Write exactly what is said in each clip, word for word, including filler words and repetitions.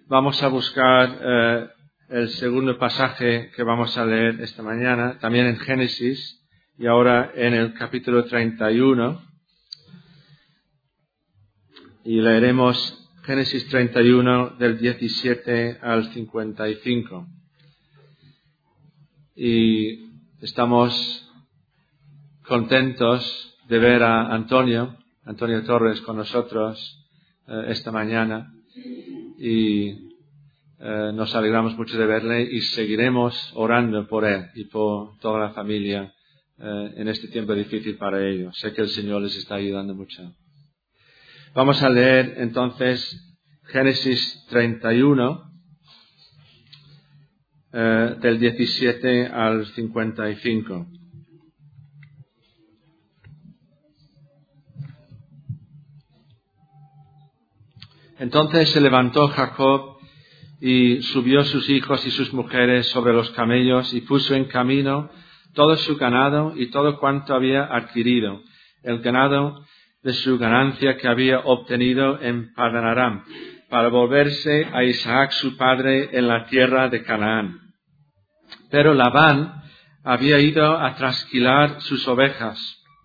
Vamos a buscar eh, el segundo pasaje que vamos a leer esta mañana, también en Génesis, y ahora en el capítulo treinta y uno. Y leeremos Génesis treinta y uno del diecisiete al cincuenta y cinco. Y estamos contentos de ver a Antonio, Antonio Torres con nosotros eh, esta mañana. Y eh, nos alegramos mucho de verle y seguiremos orando por él y por toda la familia eh, en este tiempo difícil para ellos. Sé que el Señor les está ayudando mucho. Vamos a leer entonces Génesis treinta y uno, eh, del diecisiete al cincuenta y cinco. Entonces se levantó Jacob y subió sus hijos y sus mujeres sobre los camellos y puso en camino todo su ganado y todo cuanto había adquirido, el ganado de su ganancia que había obtenido en Padan Aram, para volverse a Isaac su padre en la tierra de Canaán. Pero Labán había ido a trasquilar sus ovejas,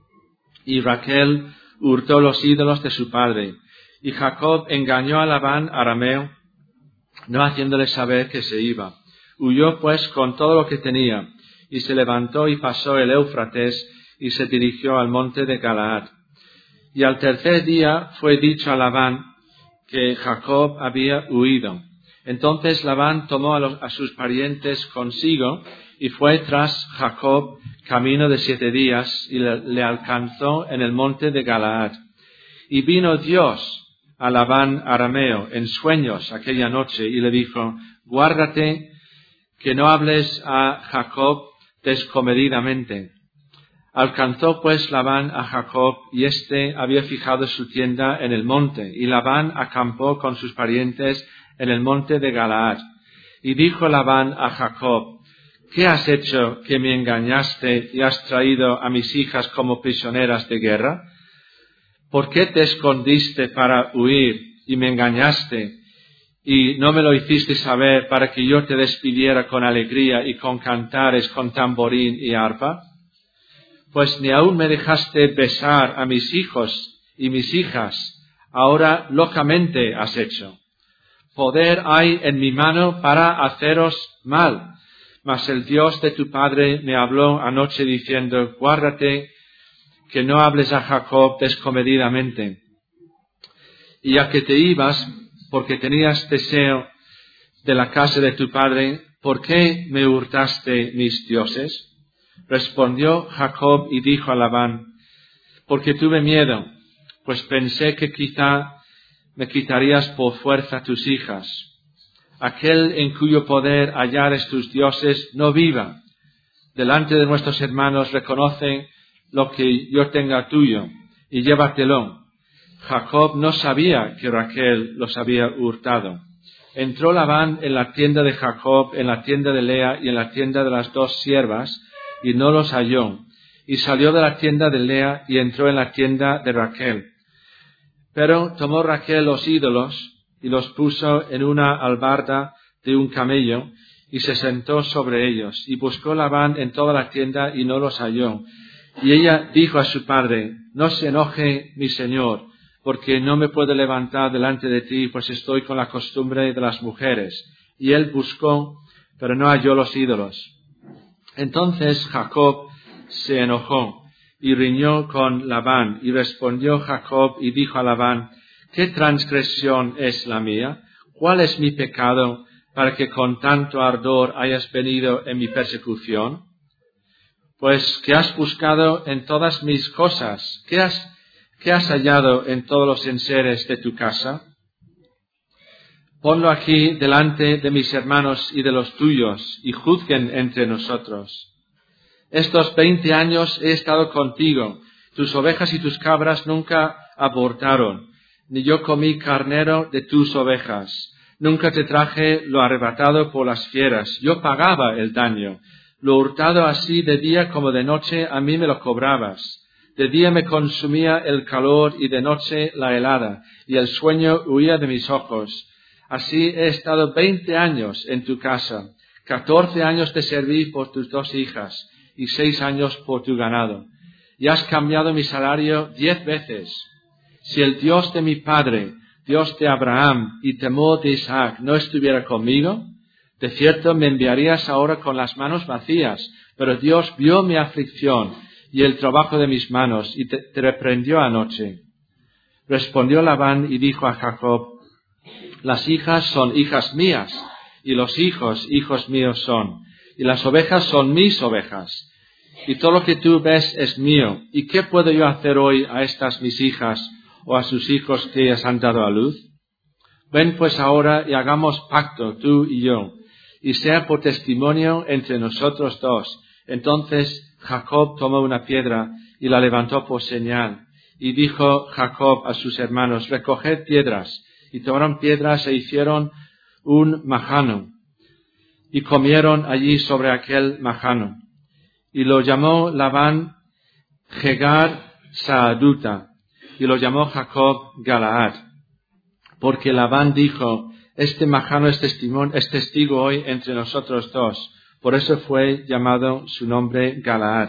y Raquel hurtó los ídolos de su padre. Y Jacob engañó a Labán arameo, no haciéndole saber que se iba. Huyó pues con todo lo que tenía, y se levantó y pasó el Éufrates, y se dirigió al monte de Galaad. Y al tercer día fue dicho a Labán que Jacob había huido. Entonces Labán tomó a, los, a sus parientes consigo, y fue tras Jacob camino de siete días, y le, le alcanzó en el monte de Galaad. Y vino Dios a Labán arameo en sueños aquella noche y le dijo: guárdate que no hables a Jacob descomedidamente. Alcanzó pues Labán a Jacob, y éste había fijado su tienda en el monte, y Labán acampó con sus parientes en el monte de Galaad. Y dijo Labán a Jacob: ¿qué has hecho que me engañaste y has traído a mis hijas como prisioneras de guerra? ¿Por qué te escondiste para huir y me engañaste y no me lo hiciste saber para que yo te despidiera con alegría y con cantares, con tamborín y arpa? Pues ni aún me dejaste besar a mis hijos y mis hijas, ahora locamente has hecho. Poder hay en mi mano para haceros mal, mas el Dios de tu padre me habló anoche diciendo: guárdate que no hables a Jacob descomedidamente. Y a que te ibas, porque tenías deseo de la casa de tu padre, ¿por qué me hurtaste mis dioses? Respondió Jacob y dijo a Labán: porque tuve miedo, pues pensé que quizá me quitarías por fuerza tus hijas. Aquel en cuyo poder hallares tus dioses no viva. Delante de nuestros hermanos reconoce lo que yo tenga tuyo, y llévatelo. Jacob no sabía que Raquel los había hurtado. Entró Labán en la tienda de Jacob, en la tienda de Lea y en la tienda de las dos siervas, y no los halló. Y salió de la tienda de Lea y entró en la tienda de Raquel. Pero tomó Raquel los ídolos y los puso en una albarda de un camello, y se sentó sobre ellos. Y buscó Labán en toda la tienda y no los halló. Y ella dijo a su padre: no se enoje mi señor, porque no me puedo levantar delante de ti, pues estoy con la costumbre de las mujeres. Y él buscó, pero no halló los ídolos. Entonces Jacob se enojó y riñó con Labán. Y respondió Jacob y dijo a Labán: ¿qué transgresión es la mía? ¿Cuál es mi pecado para que con tanto ardor hayas venido en mi persecución? Pues, ¿qué has buscado en todas mis cosas? ¿Qué has, qué has hallado en todos los enseres de tu casa? Ponlo aquí delante de mis hermanos y de los tuyos, y juzguen entre nosotros. Estos veinte años he estado contigo, tus ovejas y tus cabras nunca abortaron, ni yo comí carnero de tus ovejas. Nunca te traje lo arrebatado por las fieras, yo pagaba el daño. Lo hurtado así de día como de noche a mí me lo cobrabas. De día me consumía el calor y de noche la helada, y el sueño huía de mis ojos. Así he estado veinte años en tu casa, catorce años te serví por tus dos hijas y seis años por tu ganado. Y has cambiado mi salario diez veces. Si el Dios de mi padre, Dios de Abraham y temor de Isaac no estuviera conmigo, de cierto me enviarías ahora con las manos vacías, pero Dios vio mi aflicción y el trabajo de mis manos y te, te reprendió anoche. Respondió Labán y dijo a Jacob, las hijas son hijas mías y los hijos hijos míos son, y las ovejas son mis ovejas. Y todo lo que tú ves es mío. ¿Y qué puedo yo hacer hoy a estas mis hijas o a sus hijos que ellas han dado a luz? Ven pues ahora y hagamos pacto, tú y yo, y sea por testimonio entre nosotros dos. Entonces Jacob tomó una piedra y la levantó por señal. Y dijo Jacob a sus hermanos, recoged piedras. Y tomaron piedras e hicieron un majano. Y comieron allí sobre aquel majano. Y lo llamó Labán Jegar Saaduta, y lo llamó Jacob Galaad, porque Labán dijo, este majano es testimonio, es testigo hoy entre nosotros dos, por eso fue llamado su nombre Galaad.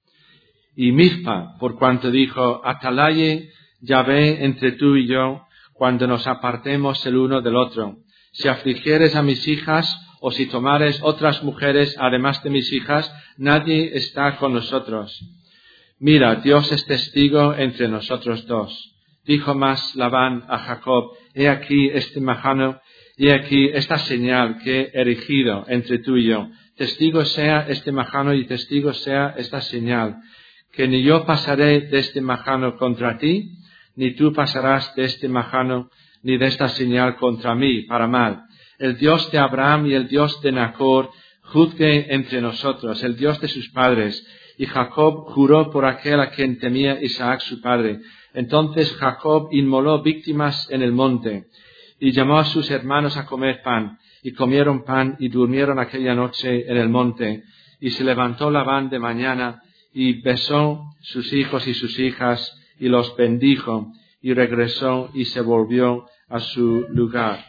Y Mizpa, por cuanto dijo, atalaye Yahvé entre tú y yo, cuando nos apartemos el uno del otro. Si afligieres a mis hijas, o si tomares otras mujeres además de mis hijas, nadie está con nosotros. Mira, Dios es testigo entre nosotros dos. Dijo más Labán a Jacob, he aquí este majano, y he aquí esta señal que he erigido entre tú y yo. Testigo sea este majano y testigo sea esta señal, que ni yo pasaré de este majano contra ti, ni tú pasarás de este majano, ni de esta señal contra mí, para mal. El Dios de Abraham y el Dios de Nacor juzgue entre nosotros, el Dios de sus padres. Y Jacob juró por aquel a quien temía Isaac su padre. Entonces Jacob inmoló víctimas en el monte, y llamó a sus hermanos a comer pan, y comieron pan, y durmieron aquella noche en el monte. Y se levantó Labán de mañana, y besó sus hijos y sus hijas, y los bendijo, y regresó, y se volvió a su lugar.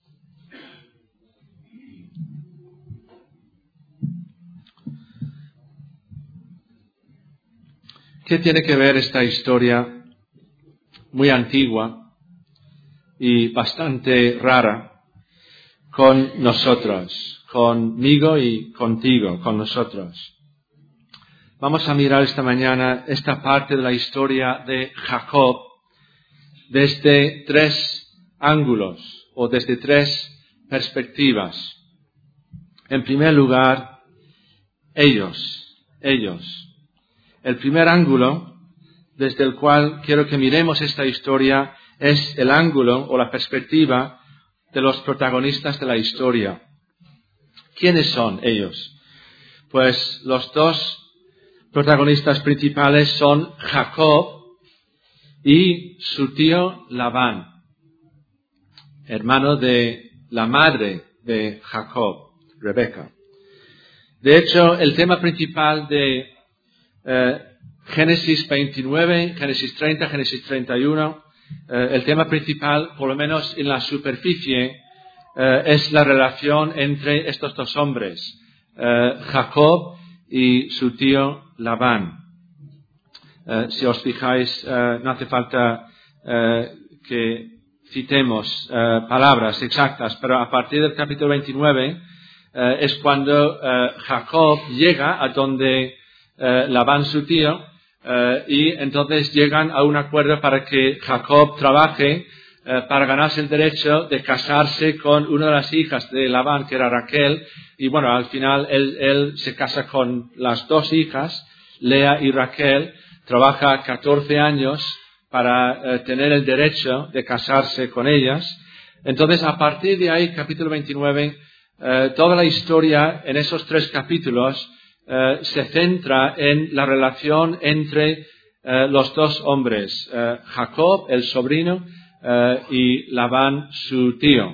¿Qué tiene que ver esta historia muy antigua y bastante rara con nosotros, conmigo y contigo, con nosotros? Vamos a mirar esta mañana esta parte de la historia de Jacob desde tres ángulos o desde tres perspectivas. En primer lugar, ellos, ellos. El primer ángulo desde el cual quiero que miremos esta historia es el ángulo o la perspectiva de los protagonistas de la historia. ¿Quiénes son ellos? Pues los dos protagonistas principales son Jacob y su tío Labán, hermano de la madre de Jacob, Rebeca. De hecho, el tema principal de Uh, Génesis veintinueve, Génesis treinta, Génesis treinta y uno, uh, el tema principal, por lo menos en la superficie, uh, es la relación entre estos dos hombres, uh, Jacob y su tío Labán. Uh, si os fijáis, uh, no hace falta uh, que citemos uh, palabras exactas, pero a partir del capítulo veintinueve uh, es cuando uh, Jacob llega a donde Uh, Labán su tío, uh, y entonces llegan a un acuerdo para que Jacob trabaje uh, para ganarse el derecho de casarse con una de las hijas de Labán, que era Raquel, y bueno, al final él, él se casa con las dos hijas, Lea y Raquel, trabaja catorce años para uh, tener el derecho de casarse con ellas. Entonces, a partir de ahí, capítulo veintinueve, uh, toda la historia en esos tres capítulos Uh, se centra en la relación entre uh, los dos hombres, uh, Jacob, el sobrino, uh, y Labán, su tío.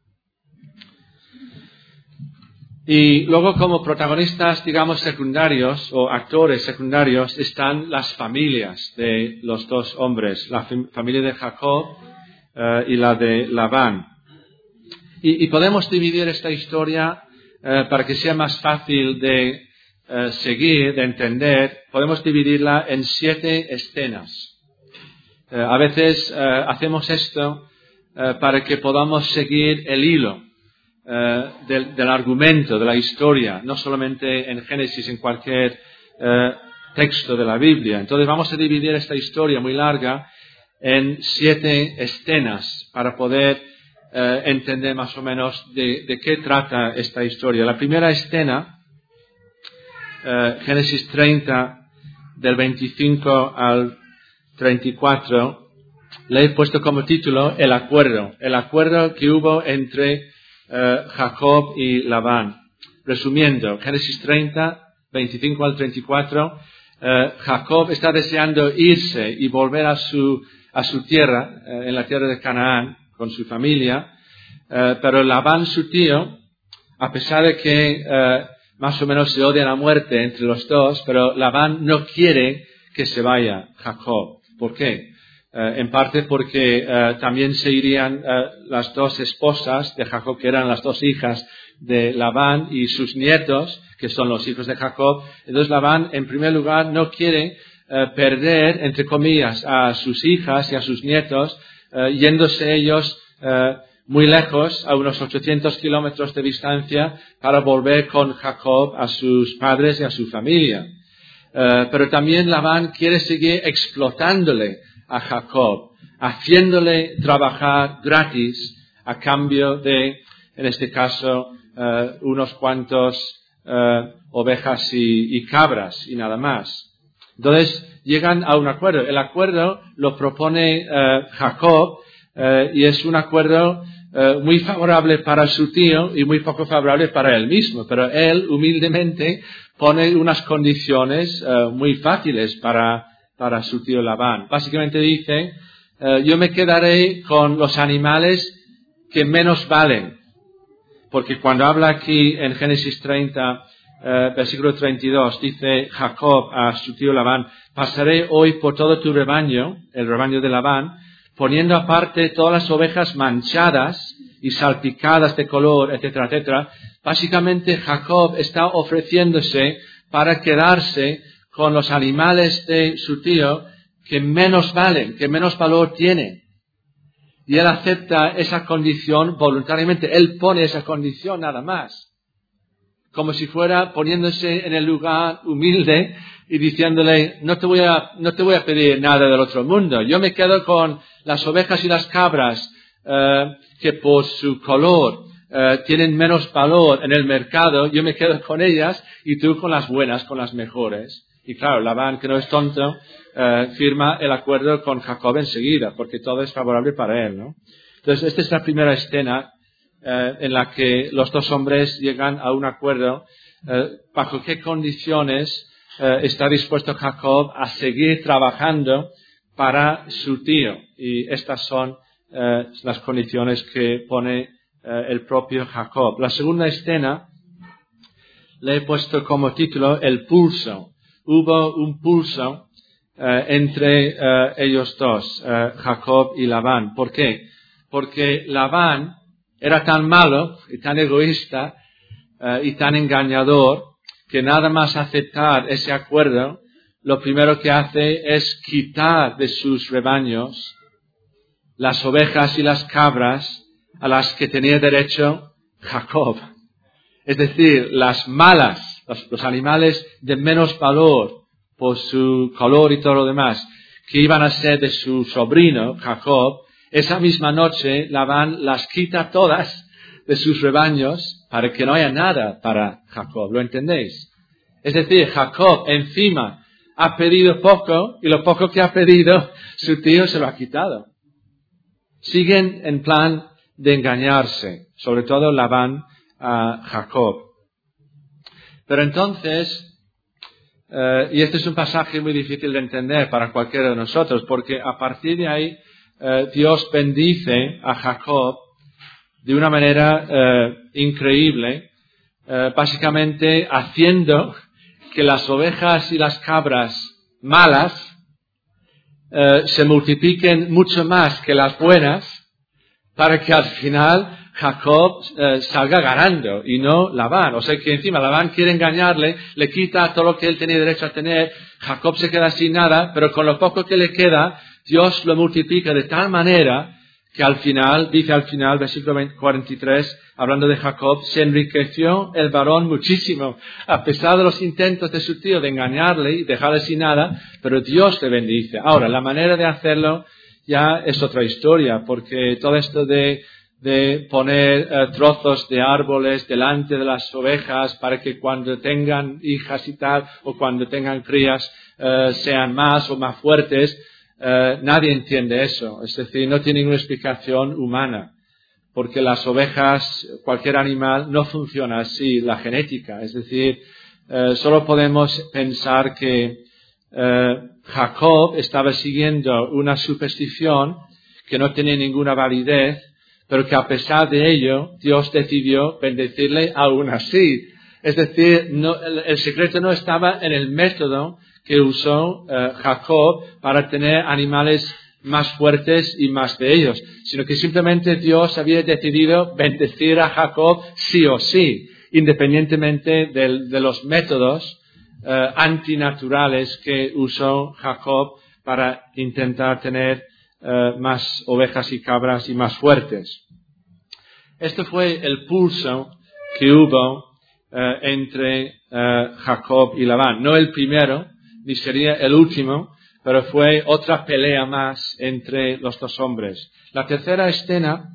Y luego, como protagonistas, digamos, secundarios o actores secundarios, están las familias de los dos hombres, la fam- familia de Jacob uh, y la de Labán. Y, y podemos dividir esta historia eh, para que sea más fácil de eh, seguir, de entender. Podemos dividirla en siete escenas. Eh, a veces eh, hacemos esto eh, para que podamos seguir el hilo eh, del, del argumento, de la historia, no solamente en Génesis, en cualquier eh, texto de la Biblia. Entonces vamos a dividir esta historia muy larga en siete escenas para poder eh, entender más o menos de, de qué trata esta historia. La primera escena, eh, Génesis treinta, del veinticinco al treinta y cuatro, le he puesto como título el acuerdo, el acuerdo que hubo entre eh, Jacob y Labán. Resumiendo, Génesis treinta, veinticinco al treinta y cuatro, eh, Jacob está deseando irse y volver a su, a su tierra, eh, en la tierra de Canaán, con su familia, eh, pero Labán, su tío, a pesar de que eh, más o menos se odian a muerte entre los dos, pero Labán no quiere que se vaya Jacob. ¿Por qué? Eh, en parte porque eh, también se irían eh, las dos esposas de Jacob, que eran las dos hijas de Labán, y sus nietos, que son los hijos de Jacob. Entonces Labán, en primer lugar, no quiere eh, perder, entre comillas, a sus hijas y a sus nietos, eh, yéndose ellos eh, muy lejos, a unos ochocientos kilómetros de distancia, para volver con Jacob a sus padres y a su familia. Uh, pero también Labán quiere seguir explotándole a Jacob, haciéndole trabajar gratis a cambio de, en este caso, uh, unos cuantos uh, ovejas y, y cabras y nada más. Entonces llegan a un acuerdo. El acuerdo lo propone uh, Jacob uh, y es un acuerdo uh, muy favorable para su tío y muy poco favorable para él mismo. Pero él humildemente pone unas condiciones uh, muy fáciles para, para su tío Labán. Básicamente dice, uh, yo me quedaré con los animales que menos valen. Porque cuando habla aquí en Génesis treinta, uh, versículo treinta y dos, dice Jacob a su tío Labán, pasaré hoy por todo tu rebaño, el rebaño de Labán, poniendo aparte todas las ovejas manchadas y salpicadas de color, etcétera, etcétera. Básicamente Jacob está ofreciéndose para quedarse con los animales de su tío que menos valen, que menos valor tienen. Y él acepta esa condición voluntariamente. Él pone esa condición nada más. Como si fuera poniéndose en el lugar humilde y diciéndole, no te voy a, no te voy a pedir nada del otro mundo. Yo me quedo con las ovejas y las cabras eh, que por su color Uh, tienen menos valor en el mercado, yo me quedo con ellas y tú con las buenas, con las mejores. Y claro, Labán, que no es tonto, uh, firma el acuerdo con Jacob enseguida, porque todo es favorable para él, ¿no? Entonces, esta es la primera escena uh, en la que los dos hombres llegan a un acuerdo. Uh, bajo qué condiciones uh, está dispuesto Jacob a seguir trabajando para su tío. Y estas son uh, las condiciones que pone Uh, el propio Jacob. La segunda escena le he puesto como título el pulso. Hubo un pulso uh, entre uh, ellos dos, uh, Jacob y Labán. ¿Por qué? Porque Labán era tan malo y tan egoísta uh, y tan engañador que nada más aceptar ese acuerdo, lo primero que hace es quitar de sus rebaños las ovejas y las cabras a las que tenía derecho Jacob. Es decir, las malas, los, los animales de menos valor por su color y todo lo demás, que iban a ser de su sobrino Jacob, esa misma noche Labán las quita todas de sus rebaños para que no haya nada para Jacob. ¿Lo entendéis? Es decir, Jacob encima ha pedido poco y lo poco que ha pedido su tío se lo ha quitado. Siguen en plan de engañarse, sobre todo Labán a Jacob. Pero entonces, eh, y este es un pasaje muy difícil de entender para cualquiera de nosotros, porque a partir de ahí eh, Dios bendice a Jacob de una manera eh, increíble, eh, básicamente haciendo que las ovejas y las cabras malas eh, se multipliquen mucho más que las buenas, para que al final Jacob eh, salga ganando y no Labán. O sea que encima Labán quiere engañarle, le quita todo lo que él tenía derecho a tener, Jacob se queda sin nada, pero con lo poco que le queda, Dios lo multiplica de tal manera que al final, dice al final, versículo cuarenta y tres, hablando de Jacob, se enriqueció el varón muchísimo, a pesar de los intentos de su tío de engañarle y dejarle sin nada, pero Dios le bendice. Ahora, la manera de hacerlo ya es otra historia, porque todo esto de, de poner eh, trozos de árboles delante de las ovejas para que cuando tengan hijas y tal, o cuando tengan crías, eh, sean más o más fuertes, Uh, nadie entiende eso, es decir, no tiene ninguna explicación humana, porque las ovejas, cualquier animal, no funciona así, la genética, es decir, uh, solo podemos pensar que uh, Jacob estaba siguiendo una superstición que no tenía ninguna validez, pero que a pesar de ello, Dios decidió bendecirle aún así. Es decir, no, el, el secreto no estaba en el método que usó uh, Jacob para tener animales más fuertes y más bellos, sino que simplemente Dios había decidido bendecir a Jacob sí o sí, independientemente de, de los métodos uh, antinaturales que usó Jacob para intentar tener uh, más ovejas y cabras y más fuertes. Este fue el pulso que hubo uh, entre uh, Jacob y Labán, no el primero, ni sería el último, pero fue otra pelea más entre los dos hombres. La tercera escena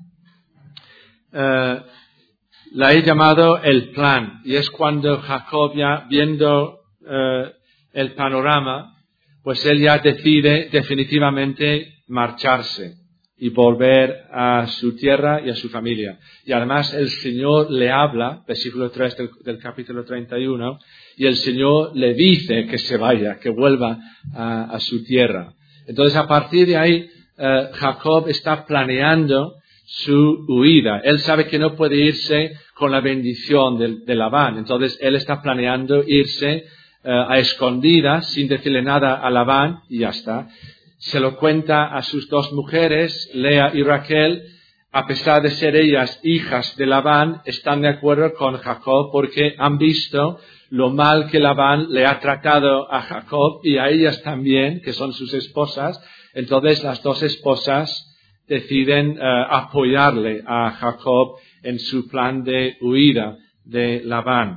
eh, la he llamado el plan, y es cuando Jacob ya viendo eh, el panorama, pues él ya decide definitivamente marcharse y volver a su tierra y a su familia. Y además el Señor le habla, versículo tres del, del capítulo treinta y uno, y el Señor le dice que se vaya, que vuelva a, a su tierra. Entonces, a partir de ahí, eh, Jacob está planeando su huida. Él sabe que no puede irse con la bendición de, de Labán. Entonces, él está planeando irse eh, a escondidas, sin decirle nada a Labán, y ya está. Se lo cuenta a sus dos mujeres, Lea y Raquel. A pesar de ser ellas hijas de Labán, están de acuerdo con Jacob porque han visto lo mal que Labán le ha tratado a Jacob y a ellas también, que son sus esposas. Entonces las dos esposas deciden uh, apoyarle a Jacob en su plan de huida de Labán.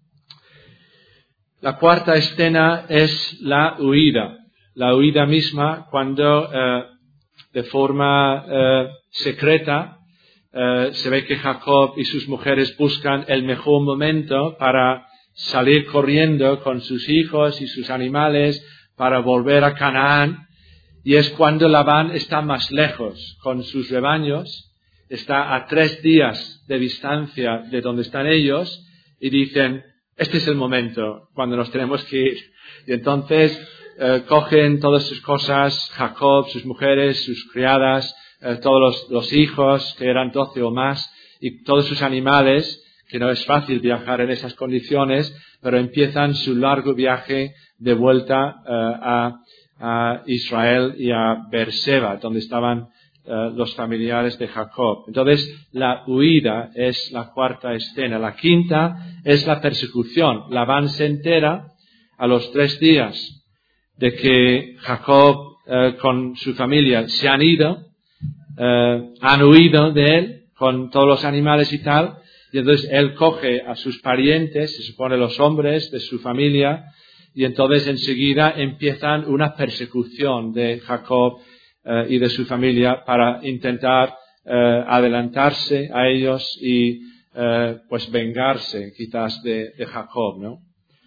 La cuarta escena es la huida. La huida misma cuando uh, de forma uh, secreta uh, se ve que Jacob y sus mujeres buscan el mejor momento para salir corriendo con sus hijos y sus animales para volver a Canaán, y es cuando Labán está más lejos con sus rebaños, está a tres días de distancia de donde están ellos, y dicen, este es el momento cuando nos tenemos que ir. Y entonces eh, cogen todas sus cosas, Jacob, sus mujeres, sus criadas, eh, todos los, los hijos, que eran doce o más, y todos sus animales, que no es fácil viajar en esas condiciones, pero empiezan su largo viaje de vuelta uh, a, a Israel y a Beerseba, donde estaban uh, los familiares de Jacob. Entonces, la huida es la cuarta escena. La quinta es la persecución. Labán se entera a los tres días de que Jacob uh, con su familia se han ido, uh, han huido de él con todos los animales y tal. Y entonces él coge a sus parientes, se supone los hombres de su familia, y entonces enseguida empiezan una persecución de Jacob eh, y de su familia para intentar eh, adelantarse a ellos y eh, pues vengarse quizás de, de Jacob, ¿no?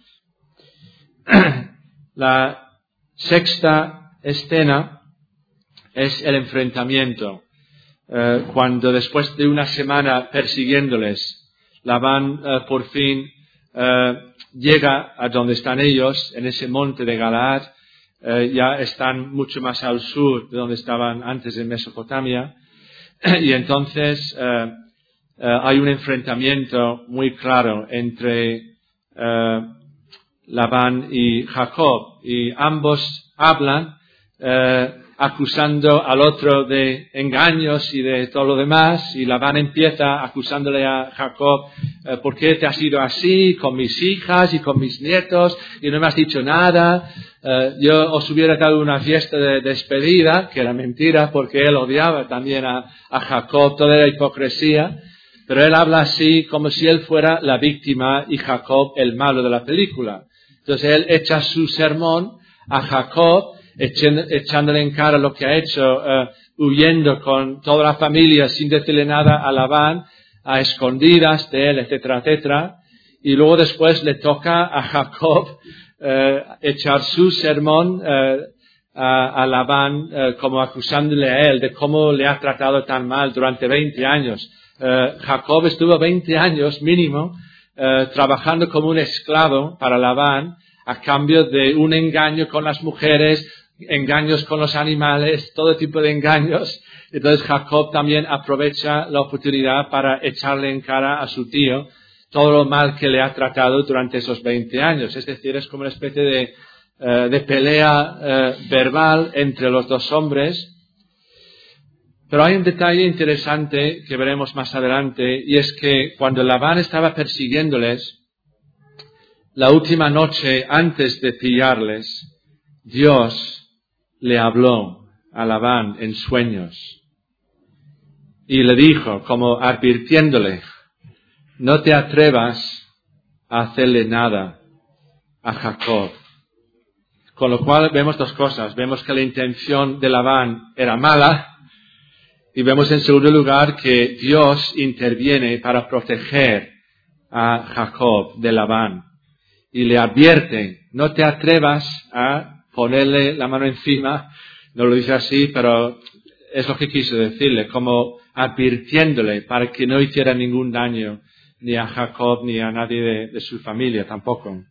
La sexta escena es el enfrentamiento. Eh, cuando después de una semana persiguiéndoles, Labán uh, por fin uh, llega a donde están ellos, en ese monte de Galaad. Uh, ya están mucho más al sur de donde estaban antes en Mesopotamia, y entonces uh, uh, hay un enfrentamiento muy claro entre uh, Labán y Jacob, y ambos hablan uh, acusando al otro de engaños y de todo lo demás, y Labán empieza acusándole a Jacob, eh, ¿por qué te has ido así con mis hijas y con mis nietos y no me has dicho nada? Eh, yo os hubiera dado una fiesta de despedida, que era mentira porque él odiaba también a, a Jacob, toda la hipocresía, pero él habla así como si él fuera la víctima y Jacob el malo de la película. Entonces él echa su sermón a Jacob, echándole en cara lo que ha hecho, uh, huyendo con toda la familia sin decirle nada a Labán, a escondidas de él, etcétera, etcétera. Y luego después le toca a Jacob uh, echar su sermón uh, a, a Labán, uh, como acusándole a él de cómo le ha tratado tan mal durante veinte años. Uh, Jacob estuvo veinte años mínimo uh, trabajando como un esclavo para Labán, a cambio de un engaño con las mujeres, engaños con los animales, todo tipo de engaños. Entonces Jacob también aprovecha la oportunidad para echarle en cara a su tío todo lo mal que le ha tratado durante esos veinte años. Es decir, es como una especie de, uh, de pelea uh, verbal entre los dos hombres. Pero hay un detalle interesante que veremos más adelante, y es que cuando Labán estaba persiguiéndoles, la última noche antes de pillarles, Dios le habló a Labán en sueños y le dijo, como advirtiéndole, no te atrevas a hacerle nada a Jacob. Con lo cual vemos dos cosas. Vemos que la intención de Labán era mala, y vemos en segundo lugar que Dios interviene para proteger a Jacob de Labán. Y le advierte, no te atrevas a ponerle la mano encima, no lo dice así, pero es lo que quiso decirle, como advirtiéndole para que no hiciera ningún daño ni a Jacob ni a nadie de, de su familia tampoco.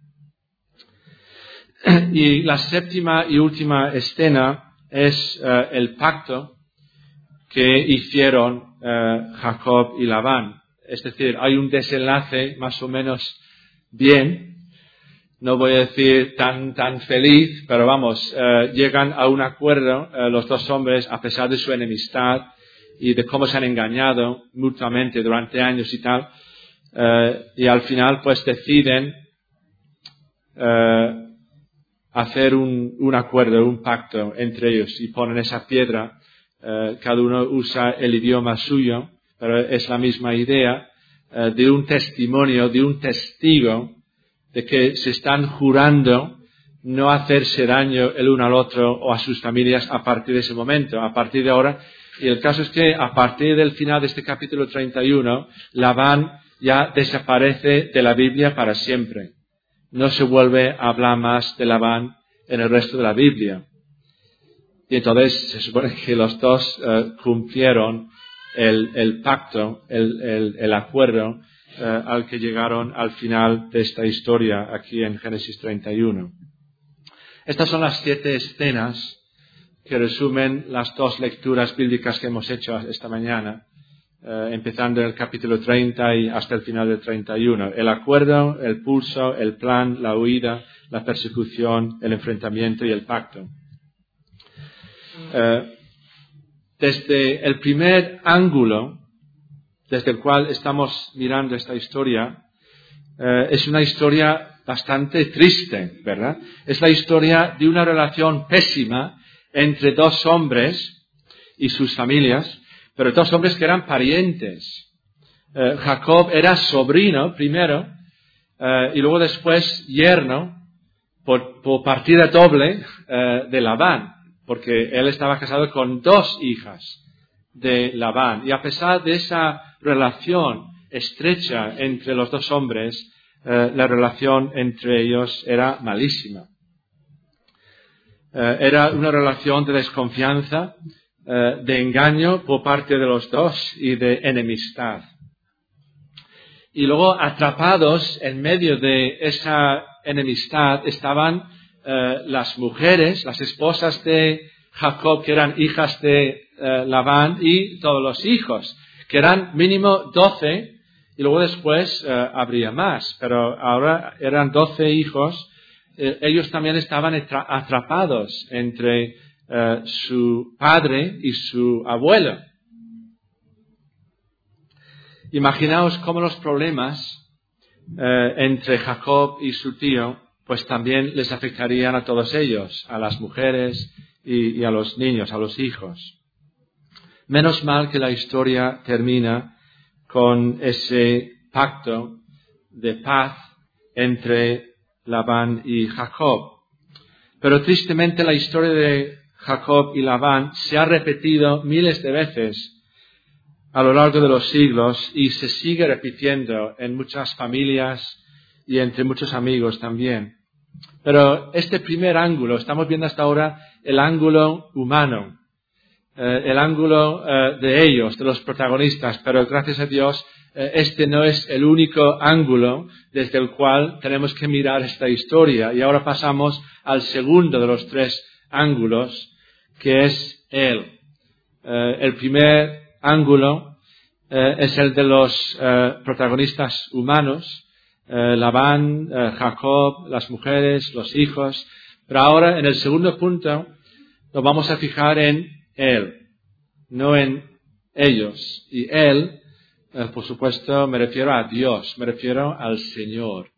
Y la séptima y última escena es uh, el pacto que hicieron uh, Jacob y Labán. Es decir, hay un desenlace más o menos bien. No voy a decir tan tan feliz, pero vamos, eh, llegan a un acuerdo eh, los dos hombres a pesar de su enemistad y de cómo se han engañado mutuamente durante años y tal, eh, y al final pues deciden eh, hacer un, un acuerdo, un pacto entre ellos, y ponen esa piedra, eh, cada uno usa el idioma suyo, pero es la misma idea, eh, de un testimonio, de un testigo, de que se están jurando no hacerse daño el uno al otro o a sus familias a partir de ese momento, a partir de ahora. Y el caso es que a partir del final de este capítulo treinta y uno, Labán ya desaparece de la Biblia para siempre. No se vuelve a hablar más de Labán en el resto de la Biblia. Y entonces se supone que los dos uh, cumplieron el, el pacto, el, el, el acuerdo Uh, al que llegaron al final de esta historia aquí en Génesis treinta y uno. Estas son las siete escenas que resumen las dos lecturas bíblicas que hemos hecho esta mañana, uh, empezando en el capítulo treinta y hasta el final del treinta y uno. El acuerdo, el pulso, el plan, la huida, la persecución, el enfrentamiento y el pacto. Uh, desde el primer ángulo desde el cual estamos mirando esta historia, eh, es una historia bastante triste, ¿verdad? Es la historia de una relación pésima entre dos hombres y sus familias, pero dos hombres que eran parientes. Eh, Jacob era sobrino primero, eh, y luego después yerno, por, por partida doble, eh, de Labán, porque él estaba casado con dos hijas de Labán. Y a pesar de esa relación estrecha entre los dos hombres, eh, la relación entre ellos era malísima. Eh, era una relación de desconfianza, eh, de engaño por parte de los dos y de enemistad. Y luego, atrapados en medio de esa enemistad, estaban eh, las mujeres, las esposas de Jacob, que eran hijas de eh, Labán, y todos los hijos, que eran mínimo doce, y luego después eh, habría más, pero ahora eran doce hijos. Eh, ellos también estaban atrapados entre uh, su padre y su abuelo. Imaginaos cómo los problemas uh, entre Jacob y su tío, pues también les afectarían a todos ellos, a las mujeres y, y a los niños, a los hijos. Menos mal que la historia termina con ese pacto de paz entre Labán y Jacob. Pero tristemente la historia de Jacob y Labán se ha repetido miles de veces a lo largo de los siglos y se sigue repitiendo en muchas familias y entre muchos amigos también. Pero este primer ángulo, estamos viendo hasta ahora el ángulo humano, eh, el ángulo eh, de ellos, de los protagonistas, pero gracias a Dios eh, este no es el único ángulo desde el cual tenemos que mirar esta historia. Y ahora pasamos al segundo de los tres ángulos, que es Él. Eh, el primer ángulo eh, es el de los eh, protagonistas humanos, eh, Labán, eh, Jacob, las mujeres, los hijos. Pero ahora en el segundo punto nos vamos a fijar en Él, no en ellos. Y Él, eh, por supuesto, me refiero a Dios, me refiero al Señor.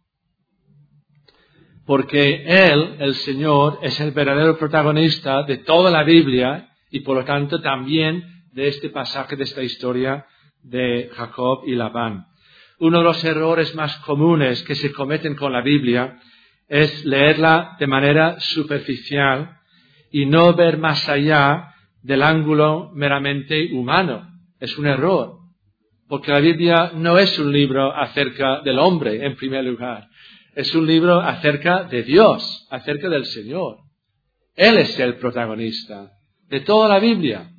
Porque Él, el Señor, es el verdadero protagonista de toda la Biblia y por lo tanto también de este pasaje, de esta historia de Jacob y Labán. Uno de los errores más comunes que se cometen con la Biblia es leerla de manera superficial y no ver más allá del ángulo meramente humano. Es un error, porque la Biblia no es un libro acerca del hombre, en primer lugar. Es un libro acerca de Dios, acerca del Señor. Él es el protagonista de toda la Biblia.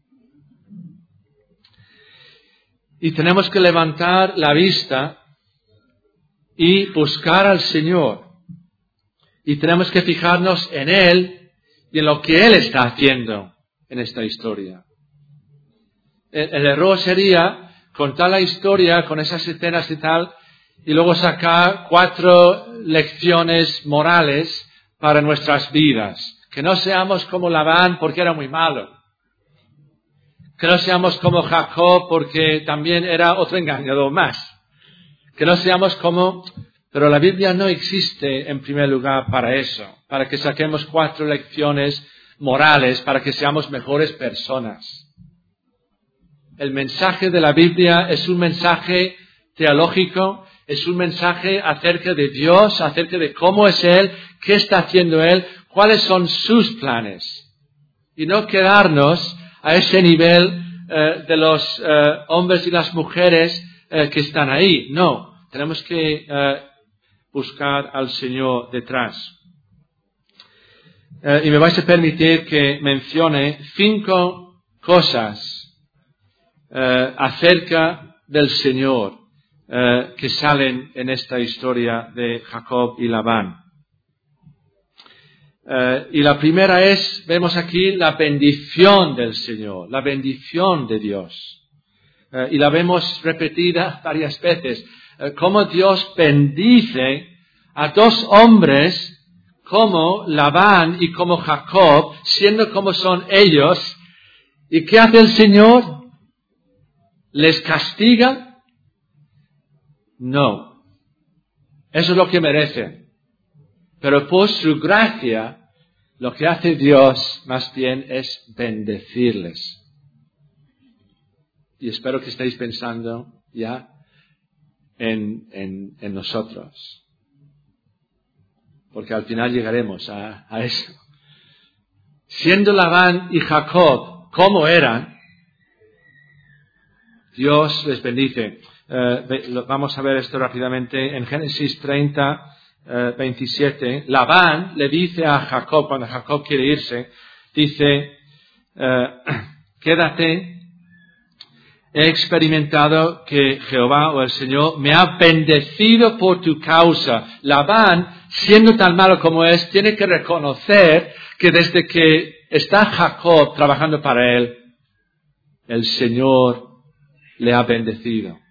Y tenemos que levantar la vista y buscar al Señor. Y tenemos que fijarnos en Él y en lo que Él está haciendo en esta historia. El, el error sería contar la historia con esas escenas y tal, y luego sacar cuatro lecciones morales para nuestras vidas. Que no seamos como Labán porque era muy malo. Que no seamos como Jacob porque también era otro engañador más. Que no seamos como... Pero la Biblia no existe en primer lugar para eso. Para que saquemos cuatro lecciones morales, para que seamos mejores personas. El mensaje de la Biblia es un mensaje teológico, es un mensaje acerca de Dios, acerca de cómo es Él, qué está haciendo Él, cuáles son sus planes. Y no quedarnos a ese nivel eh, de los eh, hombres y las mujeres eh, que están ahí. No, tenemos que eh, buscar al Señor detrás. Eh, y me vais a permitir que mencione cinco cosas eh, acerca del Señor eh, que salen en esta historia de Jacob y Labán. Uh, y la primera es, vemos aquí la bendición del Señor, la bendición de Dios. Uh, y la vemos repetida varias veces. Uh, cómo Dios bendice a dos hombres como Labán y como Jacob, siendo como son ellos. ¿Y qué hace el Señor? ¿Les castiga? No. Eso es lo que merecen. Pero por su gracia, lo que hace Dios más bien es bendecirles. Y espero que estéis pensando ya en, en, en nosotros. Porque al final llegaremos a, a eso. Siendo Labán y Jacob como eran, Dios les bendice. Uh, vamos a ver esto rápidamente en Génesis treinta. Uh, veintisiete, Labán le dice a Jacob, cuando Jacob quiere irse, dice, uh, quédate, he experimentado que Jehová o el Señor me ha bendecido por tu causa. Labán, siendo tan malo como es, tiene que reconocer que desde que está Jacob trabajando para él, el Señor le ha bendecido.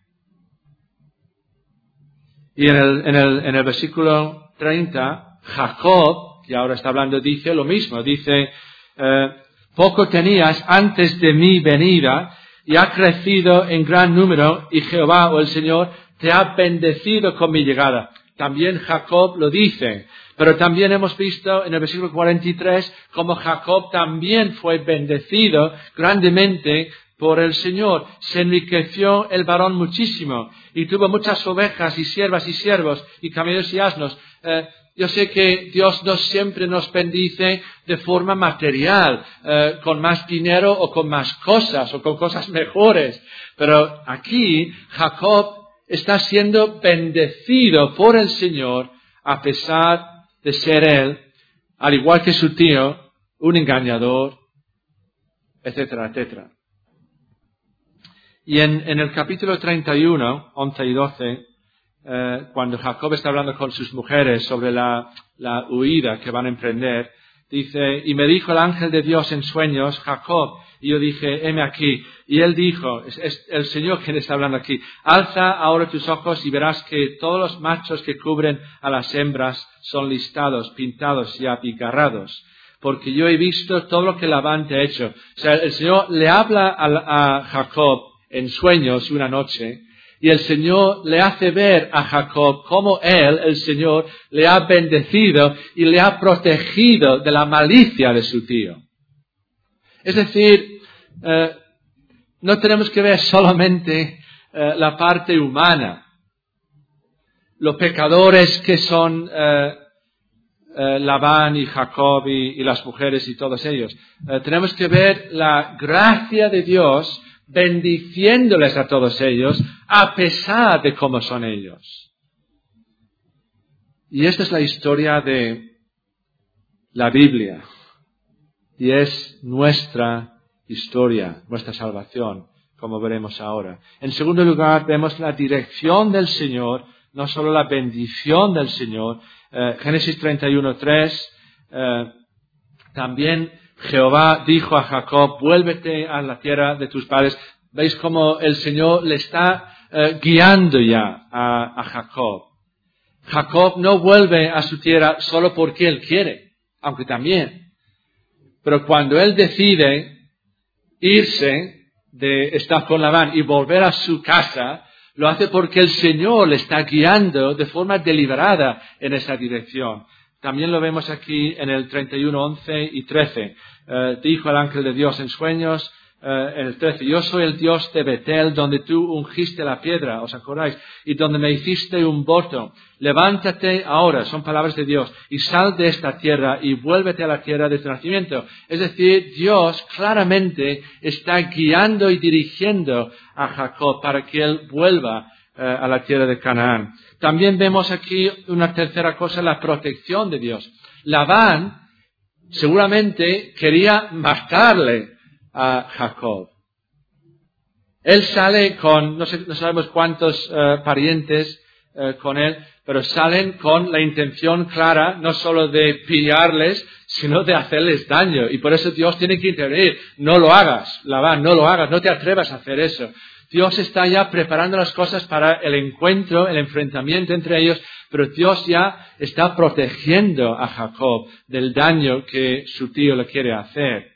Y en el, en el, en el versículo treinta, Jacob, que ahora está hablando, dice lo mismo. Dice, eh, poco tenías antes de mi venida y ha crecido en gran número y Jehová o el Señor te ha bendecido con mi llegada. También Jacob lo dice, pero también hemos visto en el versículo cuarenta y tres cómo Jacob también fue bendecido grandemente por el Señor. Se enriqueció el varón muchísimo y tuvo muchas ovejas y siervas y siervos y camellos y asnos. Eh, yo sé que Dios no siempre nos bendice de forma material, eh, con más dinero o con más cosas o con cosas mejores, pero aquí Jacob está siendo bendecido por el Señor a pesar de ser él, al igual que su tío, un engañador, etcétera, etcétera. Y en, en el capítulo treinta y uno, once y doce, eh, cuando Jacob está hablando con sus mujeres sobre la, la huida que van a emprender, dice, y me dijo el ángel de Dios en sueños, Jacob, y yo dije, heme aquí. Y él dijo, es, es el Señor quien está hablando aquí, alza ahora tus ojos y verás que todos los machos que cubren a las hembras son listados, pintados y apigarrados, porque yo he visto todo lo que Labán te ha hecho. O sea, el Señor le habla a, a Jacob en sueños una noche, y el Señor le hace ver a Jacob cómo él, el Señor, le ha bendecido y le ha protegido de la malicia de su tío. Es decir, eh, no tenemos que ver solamente eh, la parte humana, los pecadores que son eh, eh, Labán y Jacob y, y las mujeres y todos ellos. Eh, tenemos que ver la gracia de Dios bendiciéndoles a todos ellos a pesar de cómo son ellos. Y esta es la historia de la Biblia. Y es nuestra historia, nuestra salvación, como veremos ahora. En segundo lugar, vemos la dirección del Señor, no solo la bendición del Señor. Eh, Génesis treinta y uno, tres, eh, también Jehová dijo a Jacob, vuélvete a la tierra de tus padres. ¿Veis cómo el Señor le está eh, guiando ya a, a Jacob? Jacob no vuelve a su tierra solo porque él quiere, aunque también. Pero cuando él decide irse de estar con Labán y volver a su casa, lo hace porque el Señor le está guiando de forma deliberada en esa dirección. También lo vemos aquí en el treinta y uno, once y trece. Eh, dijo el ángel de Dios en sueños, eh, en el trece, yo soy el Dios de Betel, donde tú ungiste la piedra, ¿os acordáis? Y donde me hiciste un voto. Levántate ahora, son palabras de Dios, y sal de esta tierra y vuélvete a la tierra de tu nacimiento. Es decir, Dios claramente está guiando y dirigiendo a Jacob para que él vuelva eh, a la tierra de Canaán. También vemos aquí una tercera cosa, la protección de Dios. Labán seguramente quería matarle a Jacob. Él sale con, no, sé, no sabemos cuántos uh, parientes uh, con él, pero salen con la intención clara, no solo de pillarles, sino de hacerles daño. Y por eso Dios tiene que intervenir. No lo hagas, Labán, no lo hagas, no te atrevas a hacer eso. Dios está ya preparando las cosas para el encuentro, el enfrentamiento entre ellos, pero Dios ya está protegiendo a Jacob del daño que su tío le quiere hacer.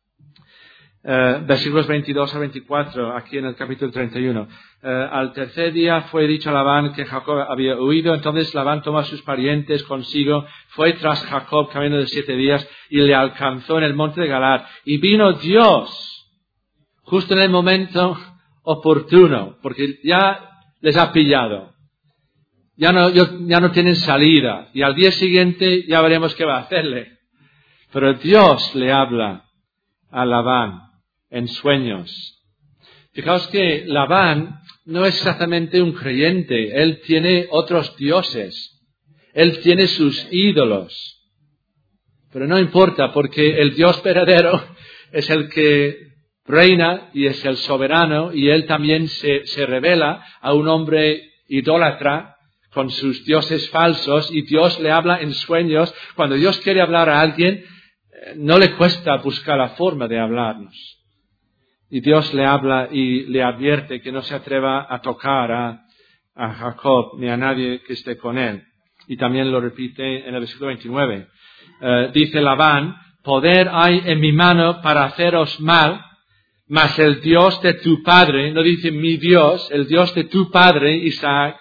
Uh, versículos veintidós a veinticuatro, aquí en el capítulo treinta y uno. Uh, al tercer día fue dicho a Labán que Jacob había huido, entonces Labán tomó a sus parientes consigo, fue tras Jacob camino de siete días y le alcanzó en el monte de Galaad. Y vino Dios justo en el momento oportuno, porque ya les ha pillado. Ya no, ya no tienen salida. Y al día siguiente ya veremos qué va a hacerle. Pero Dios le habla a Labán en sueños. Fijaos que Labán no es exactamente un creyente. Él tiene otros dioses. Él tiene sus ídolos. Pero no importa, porque el Dios verdadero es el que reina y es el soberano, y él también se, se revela a un hombre idólatra con sus dioses falsos, y Dios le habla en sueños. Cuando Dios quiere hablar a alguien, no le cuesta buscar la forma de hablarnos. Y Dios le habla y le advierte que no se atreva a tocar a, a Jacob ni a nadie que esté con él. Y también lo repite en el versículo veintinueve. Uh, dice Labán, poder hay en mi mano para haceros mal, mas el Dios de tu padre, no dice mi Dios, el Dios de tu padre, Isaac,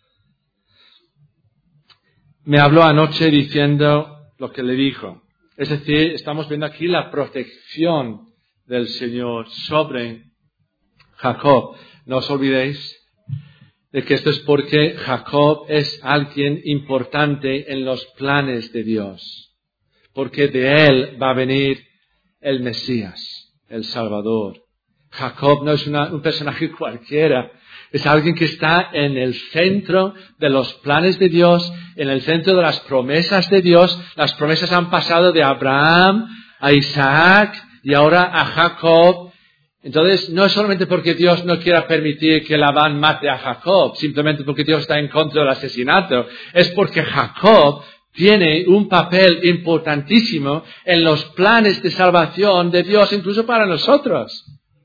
me habló anoche diciendo lo que le dijo. Es decir, estamos viendo aquí la protección del Señor sobre Jacob. No os olvidéis de que esto es porque Jacob es alguien importante en los planes de Dios. Porque de él va a venir el Mesías, el Salvador. Jacob no es una, un personaje cualquiera. Es alguien que está en el centro de los planes de Dios, en el centro de las promesas de Dios. Las promesas han pasado de Abraham a Isaac y ahora a Jacob. Entonces, no es solamente porque Dios no quiera permitir que Labán mate a Jacob, simplemente porque Dios está en contra del asesinato. Es porque Jacob tiene un papel importantísimo en los planes de salvación de Dios, incluso para nosotros.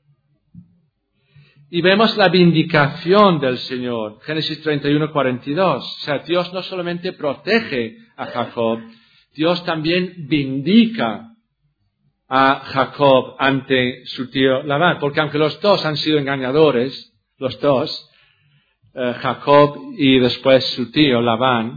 Y vemos la vindicación del Señor. Génesis treinta y uno, cuarenta y dos. O sea, Dios no solamente protege a Jacob, Dios también vindica a Jacob ante su tío Labán. Porque aunque los dos han sido engañadores, los dos, eh, Jacob y después su tío Labán,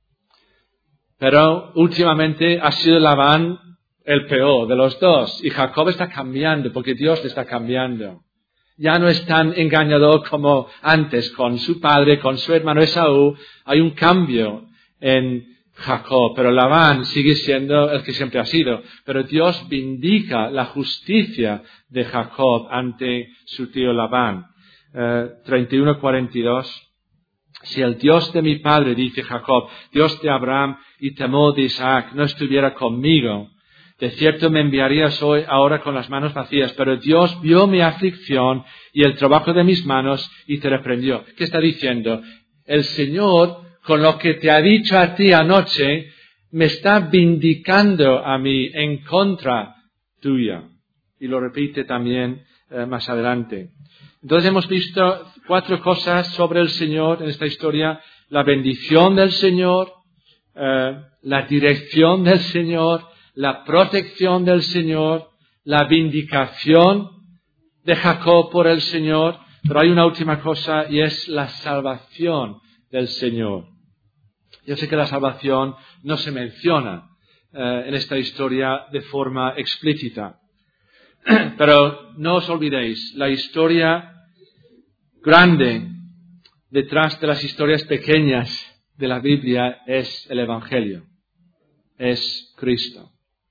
pero últimamente ha sido Labán el peor de los dos. Y Jacob está cambiando porque Dios le está cambiando. Ya no es tan engañador como antes con su padre, con su hermano Esaú. Hay un cambio en Jacob, pero Labán sigue siendo el que siempre ha sido. Pero Dios vindica la justicia de Jacob ante su tío Labán. Eh, treinta y uno, cuarenta y dos. Si el Dios de mi padre, dice Jacob, Dios de Abraham y temor de Isaac, no estuviera conmigo, de cierto me enviarías hoy ahora con las manos vacías, pero Dios vio mi aflicción y el trabajo de mis manos y te reprendió. ¿Qué está diciendo? El Señor, con lo que te ha dicho a ti anoche, me está vindicando a mí en contra tuya. Y lo repite también eh, más adelante. Entonces hemos visto cuatro cosas sobre el Señor en esta historia. La bendición del Señor, eh, la dirección del Señor, la protección del Señor, la vindicación de Jacob por el Señor, pero hay una última cosa y es la salvación del Señor. Yo sé que la salvación no se menciona eh, en esta historia de forma explícita, pero no os olvidéis, la historia grande detrás de las historias pequeñas de la Biblia es el Evangelio, es Cristo.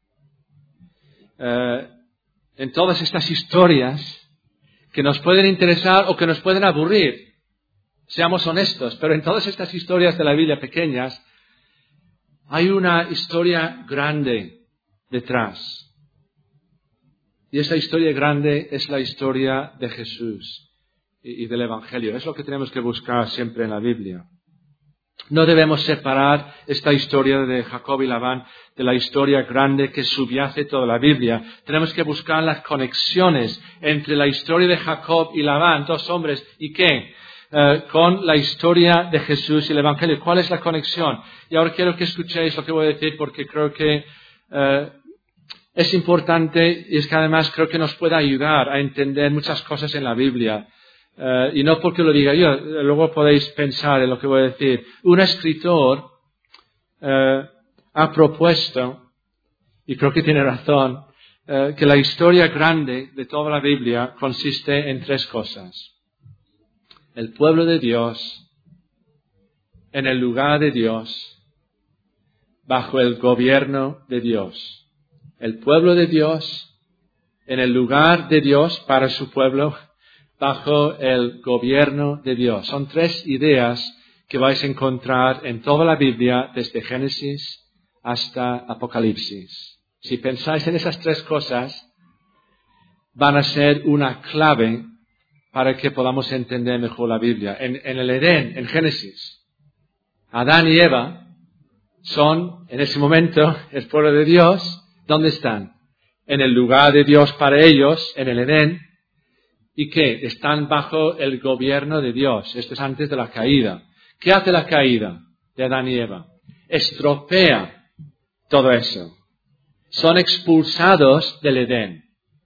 Uh, en todas estas historias que nos pueden interesar o que nos pueden aburrir, seamos honestos, pero en todas estas historias de la Biblia pequeñas hay una historia grande detrás. Y esa historia grande es la historia de Jesús y, y del Evangelio. Es lo que tenemos que buscar siempre en la Biblia. No debemos separar esta historia de Jacob y Labán de la historia grande que subyace toda la Biblia. Tenemos que buscar las conexiones entre la historia de Jacob y Labán, dos hombres, ¿y qué? Uh, con la historia de Jesús y el Evangelio. ¿Cuál es la conexión? Y ahora quiero que escuchéis lo que voy a decir porque creo que uh, es importante y es que además creo que nos puede ayudar a entender muchas cosas en la Biblia. Uh, y no porque lo diga yo, luego podéis pensar en lo que voy a decir. Un escritor uh, ha propuesto, y creo que tiene razón, uh, que la historia grande de toda la Biblia consiste en tres cosas. El pueblo de Dios, en el lugar de Dios, bajo el gobierno de Dios. El pueblo de Dios, en el lugar de Dios para su pueblo, bajo el gobierno de Dios. Son tres ideas que vais a encontrar en toda la Biblia, desde Génesis hasta Apocalipsis. Si pensáis en esas tres cosas, van a ser una clave para que podamos entender mejor la Biblia. En, en el Edén, en Génesis, Adán y Eva son, en ese momento, el pueblo de Dios. ¿Dónde están? En el lugar de Dios para ellos, en el Edén. ¿Y qué? Están bajo el gobierno de Dios. Esto es antes de la caída. ¿Qué hace la caída de Adán y Eva? Estropea todo eso. son expulsados del Edén.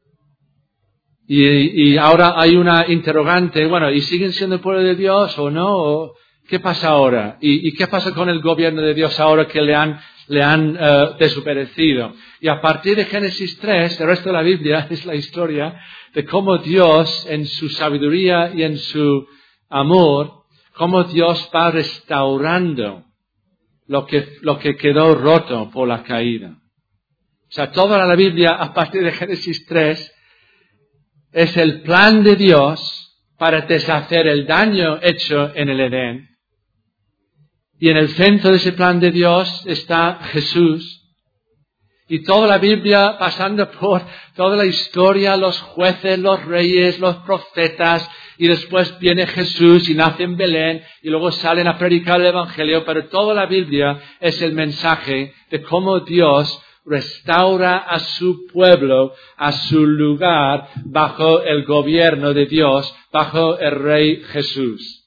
Y, y ahora hay una interrogante, bueno, ¿y siguen siendo el pueblo de Dios o no? ¿O ¿qué pasa ahora? ¿Y, y qué pasa con el gobierno de Dios ahora que le han, le han uh, desobedecido? Y a partir de Génesis tres, el resto de la Biblia es la historia de cómo Dios, en su sabiduría y en su amor, cómo Dios va restaurando lo que, lo que quedó roto por la caída. O sea, toda la Biblia, a partir de Génesis tres, es el plan de Dios para deshacer el daño hecho en el Edén. Y en el centro de ese plan de Dios está Jesús. Y toda la Biblia, pasando por toda la historia, los jueces, los reyes, los profetas, y después viene Jesús y nace en Belén, y luego salen a predicar el Evangelio, pero toda la Biblia es el mensaje de cómo Dios restaura a su pueblo, a su lugar, bajo el gobierno de Dios, bajo el Rey Jesús.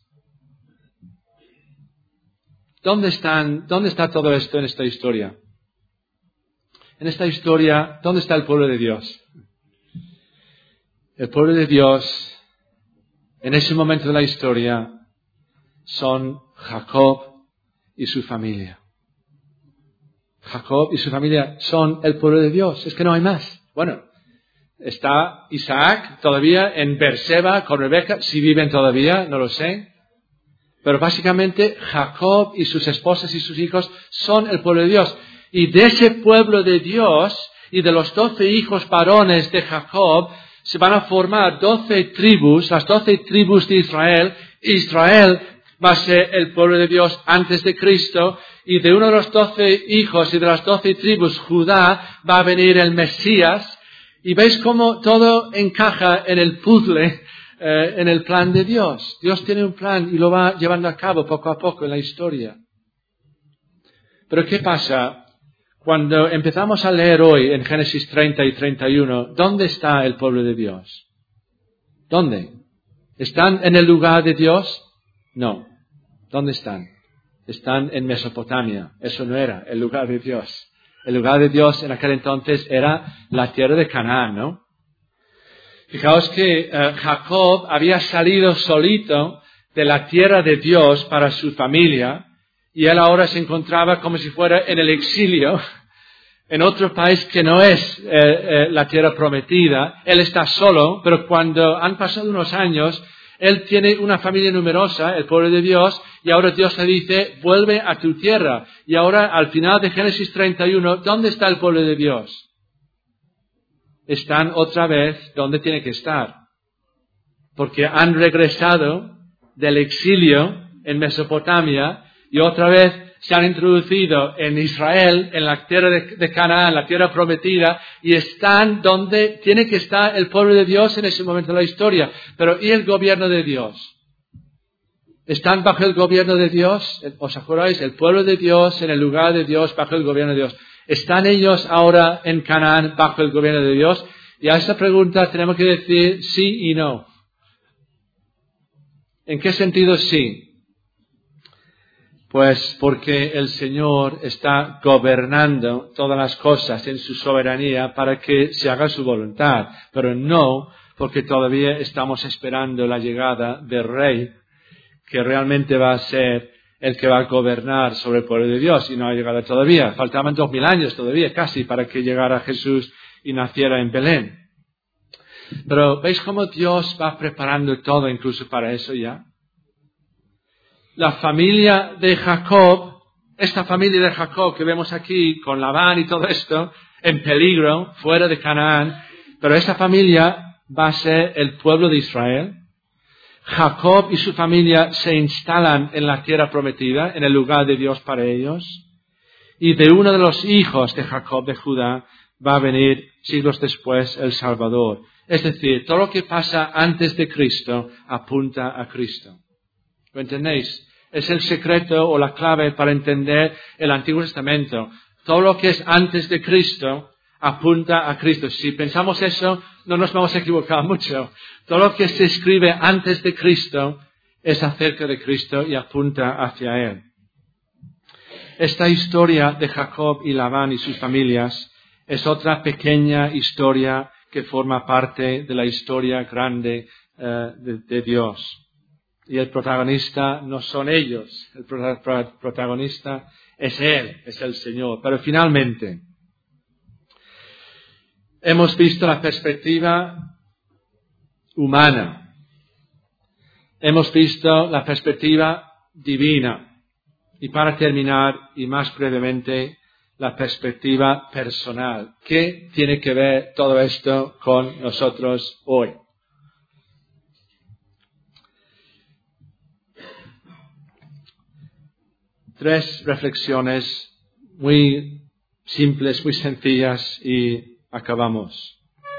¿Dónde están, dónde está todo esto en esta historia? En esta historia, ¿dónde está el pueblo de Dios? El pueblo de Dios, en ese momento de la historia, son Jacob y su familia. Jacob y su familia son el pueblo de Dios. Es que no hay más. Bueno, está Isaac todavía en Berseba con Rebeca. Si viven todavía, no lo sé. Pero básicamente Jacob y sus esposas y sus hijos son el pueblo de Dios. Y de ese pueblo de Dios y de los doce hijos varones de Jacob se van a formar doce tribus, las doce tribus de Israel. Israel va a ser el pueblo de Dios antes de Cristo. Y de uno de los doce hijos y de las doce tribus, Judá, va a venir el Mesías. Y veis cómo todo encaja en el puzzle, eh, en el plan de Dios. Dios tiene un plan y lo va llevando a cabo poco a poco en la historia. Pero ¿qué pasa? Cuando empezamos a leer hoy en Génesis treinta y treinta y uno, ¿dónde está el pueblo de Dios? ¿Dónde? ¿Están en el lugar de Dios? No. ¿Dónde están? Están en Mesopotamia. Eso no era el lugar de Dios. El lugar de Dios en aquel entonces era la tierra de Canaán, ¿no? Fijaos que uh, Jacob había salido solito de la tierra de Dios para su familia y él ahora se encontraba como si fuera en el exilio en otro país que no es eh, eh, la tierra prometida. Él está solo, pero cuando han pasado unos años, él tiene una familia numerosa, el pueblo de Dios, y ahora Dios le dice, vuelve a tu tierra. Y ahora, al final de Génesis treinta y uno, ¿dónde está el pueblo de Dios? Están otra vez donde tiene que estar. Porque han regresado del exilio en Mesopotamia y otra vez se han introducido en Israel, en la tierra de, de Canaán, la tierra prometida, y están donde tiene que estar el pueblo de Dios en ese momento de la historia. Pero ¿y el gobierno de Dios? ¿Están bajo el gobierno de Dios? ¿Os acordáis? El pueblo de Dios en el lugar de Dios, bajo el gobierno de Dios. ¿Están ellos ahora en Canaán bajo el gobierno de Dios? Y a esta pregunta tenemos que decir sí y no. ¿En qué sentido sí? Pues porque el Señor está gobernando todas las cosas en su soberanía para que se haga su voluntad. Pero no porque todavía estamos esperando la llegada del Rey, que realmente va a ser el que va a gobernar sobre el pueblo de Dios, y no ha llegado todavía. Faltaban dos mil años todavía casi para que llegara Jesús y naciera en Belén. Pero ¿veis cómo Dios va preparando todo incluso para eso ya? La familia de Jacob, esta familia de Jacob que vemos aquí con Labán y todo esto, en peligro, fuera de Canaán, pero esta familia va a ser el pueblo de Israel. Jacob y su familia se instalan en la tierra prometida, en el lugar de Dios para ellos. Y de uno de los hijos de Jacob, de Judá, va a venir siglos después el Salvador. Es decir, todo lo que pasa antes de Cristo apunta a Cristo. ¿Lo entendéis? Es el secreto o la clave para entender el Antiguo Testamento. Todo lo que es antes de Cristo apunta a Cristo. Si pensamos eso, no nos vamos a equivocar mucho. Todo lo que se escribe antes de Cristo es acerca de Cristo y apunta hacia Él. Esta historia de Jacob y Labán y sus familias es otra pequeña historia que forma parte de la historia grande uh, de, de Dios. Y el protagonista no son ellos, el pro- pro- protagonista es Él, es el Señor. Pero finalmente, hemos visto la perspectiva humana. Hemos visto la perspectiva divina. Y para terminar, y más brevemente, la perspectiva personal. ¿Qué tiene que ver todo esto con nosotros hoy? Tres reflexiones muy simples, muy sencillas y acabamos.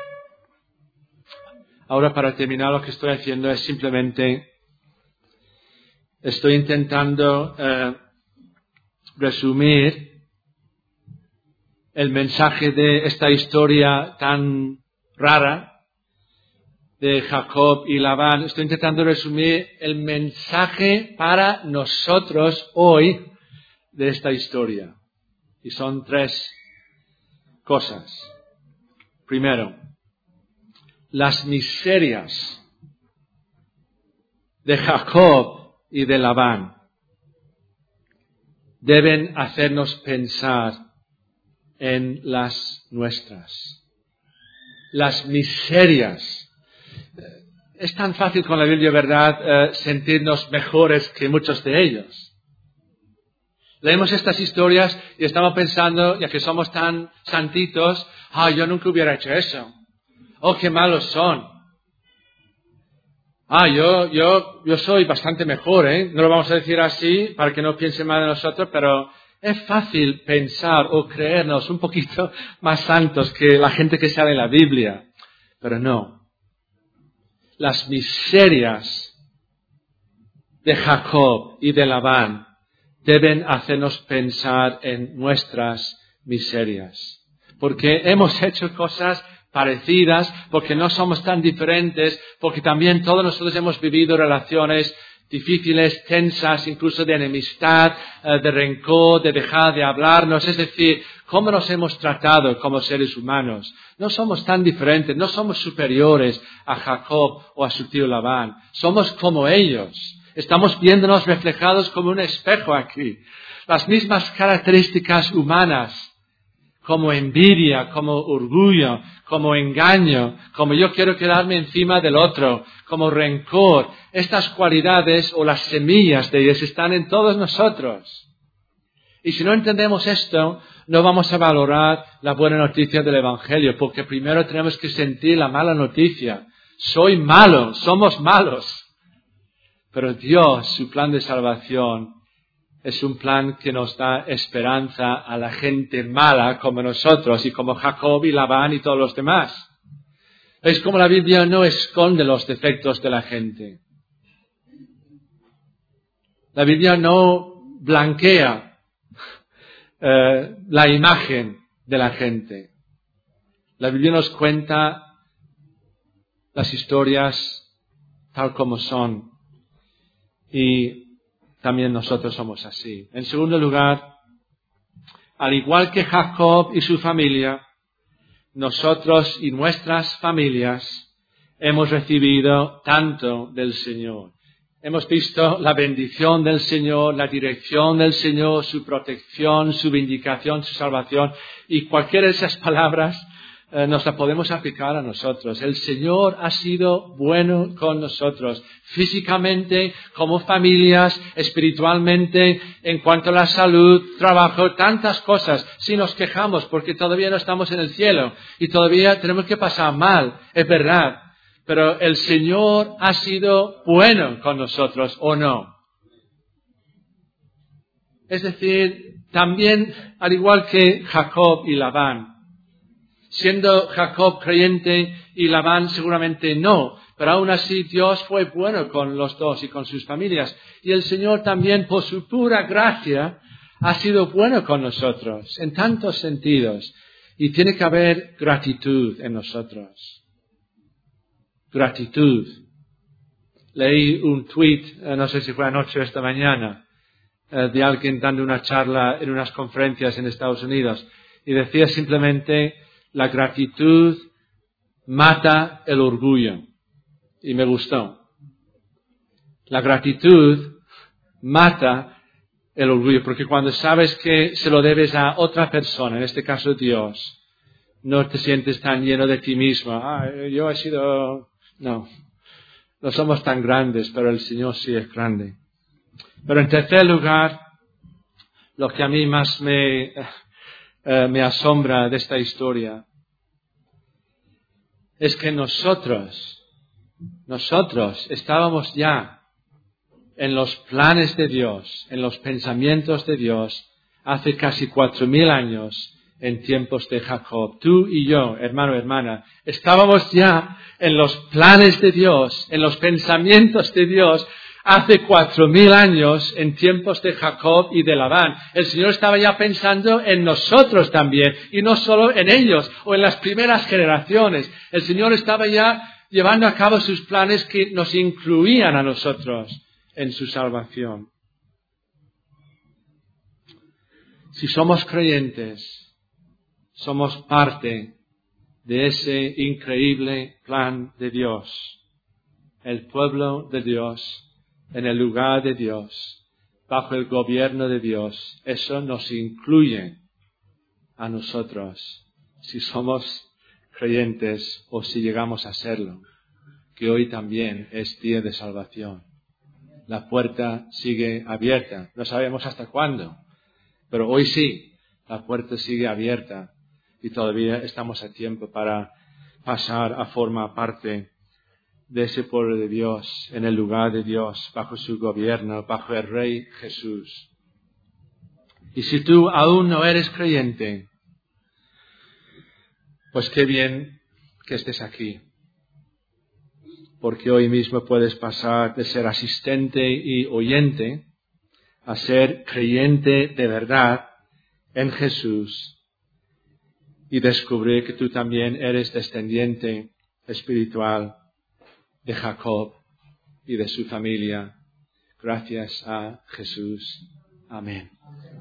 Ahora, para terminar, lo que estoy haciendo es simplemente estoy intentando eh, resumir el mensaje de esta historia tan rara de Jacob y Labán. Estoy intentando resumir el mensaje para nosotros hoy de esta historia. Y son tres cosas. Primero, las miserias de Jacob y de Labán deben hacernos pensar en las nuestras. Las miserias. Es tan fácil con la Biblia, ¿verdad?, eh, sentirnos mejores que muchos de ellos. Leemos estas historias y estamos pensando, ya que somos tan santitos, ah, yo nunca hubiera hecho eso. Oh, qué malos son. Ah, yo, yo, yo soy bastante mejor, ¿eh? No lo vamos a decir así para que no piense mal de nosotros, pero es fácil pensar o creernos un poquito más santos que la gente que sabe la Biblia. Pero no. Las miserias de Jacob y de Labán deben hacernos pensar en nuestras miserias. Porque hemos hecho cosas parecidas, porque no somos tan diferentes, porque también todos nosotros hemos vivido relaciones difíciles, tensas, incluso de enemistad, de rencor, de dejar de hablarnos. Es decir, cómo nos hemos tratado como seres humanos. No somos tan diferentes, no somos superiores a Jacob o a su tío Labán. Somos como ellos. Estamos viéndonos reflejados como un espejo aquí. Las mismas características humanas, como envidia, como orgullo, como engaño, como yo quiero quedarme encima del otro, como rencor. Estas cualidades o las semillas de ellas están en todos nosotros. Y si no entendemos esto, no vamos a valorar la buena noticia del Evangelio, porque primero tenemos que sentir la mala noticia. Soy malo, somos malos. Pero Dios, su plan de salvación, es un plan que nos da esperanza a la gente mala como nosotros y como Jacob y Labán y todos los demás. Es como la Biblia no esconde los defectos de la gente. La Biblia no blanquea eh, la imagen de la gente. La Biblia nos cuenta las historias tal como son. Y también nosotros somos así. En segundo lugar, al igual que Jacob y su familia, nosotros y nuestras familias hemos recibido tanto del Señor. Hemos visto la bendición del Señor, la dirección del Señor, su protección, su vindicación, su salvación. Y cualquiera de esas palabras eh, nos la podemos aplicar a nosotros. El Señor ha sido bueno con nosotros, físicamente, como familias, espiritualmente, en cuanto a la salud, trabajo, tantas cosas. Si nos quejamos porque todavía no estamos en el cielo y todavía tenemos que pasar mal, es verdad. Pero el Señor ha sido bueno con nosotros, ¿o no? Es decir, también, al igual que Jacob y Labán, siendo Jacob creyente y Labán seguramente no, pero aún así Dios fue bueno con los dos y con sus familias. Y el Señor también, por su pura gracia, ha sido bueno con nosotros, en tantos sentidos. Y tiene que haber gratitud en nosotros. Gratitud. Leí un tweet, no sé si fue anoche o esta mañana, de alguien dando una charla en unas conferencias en Estados Unidos. y decía simplemente, la gratitud mata el orgullo. Y me gustó. La gratitud mata el orgullo, porque cuando sabes que se lo debes a otra persona, en este caso Dios, no te sientes tan lleno de ti mismo. Ah, yo he sido... No, no somos tan grandes, pero el Señor sí es grande. Pero en tercer lugar, lo que a mí más me, eh, me asombra de esta historia es que nosotros, nosotros estábamos ya en los planes de Dios, en los pensamientos de Dios, hace casi cuatro mil años, en tiempos de Jacob. Tú y yo, hermano, hermana, estábamos ya en los planes de Dios, en los pensamientos de Dios, hace cuatro mil años, en tiempos de Jacob y de Labán. El Señor estaba ya pensando en nosotros también, y no solo en ellos, o en las primeras generaciones. El Señor estaba ya llevando a cabo sus planes que nos incluían a nosotros en su salvación. Si somos creyentes, somos parte de ese increíble plan de Dios. El pueblo de Dios, en el lugar de Dios, bajo el gobierno de Dios. Eso nos incluye a nosotros, si somos creyentes o si llegamos a serlo, que hoy también es día de salvación. La puerta sigue abierta. No sabemos hasta cuándo, pero hoy sí, la puerta sigue abierta y todavía estamos a tiempo para pasar a formar parte de ese pueblo de Dios, en el lugar de Dios, bajo su gobierno, bajo el Rey Jesús. Y si tú aún no eres creyente, pues qué bien que estés aquí, porque hoy mismo puedes pasar de ser asistente y oyente a ser creyente de verdad en Jesús y descubrir que tú también eres descendiente espiritual de Jacob y de su familia. Gracias a Jesús. Amén.